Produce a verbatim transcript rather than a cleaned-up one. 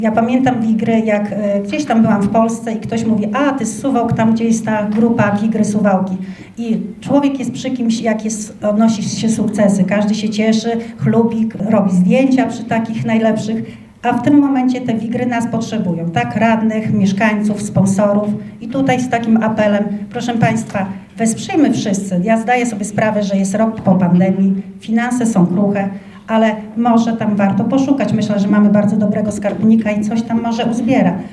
Ja pamiętam Wigry, jak e, gdzieś tam byłam w Polsce i ktoś mówi, a ty z Suwałk, tam gdzie jest ta grupa Wigry, Suwałki. I człowiek jest przy kimś, jak jest, odnosi się sukcesy. Każdy się cieszy, chlubi, robi zdjęcia przy takich najlepszych. A w tym momencie te Wigry nas potrzebują, tak? Radnych, mieszkańców, sponsorów. I tutaj z takim apelem, proszę Państwa, wesprzyjmy wszyscy. Ja zdaję sobie sprawę, że jest rok po pandemii, finanse są kruche, ale może tam warto poszukać. Myślę, że mamy bardzo dobrego skarbnika i coś tam może uzbiera.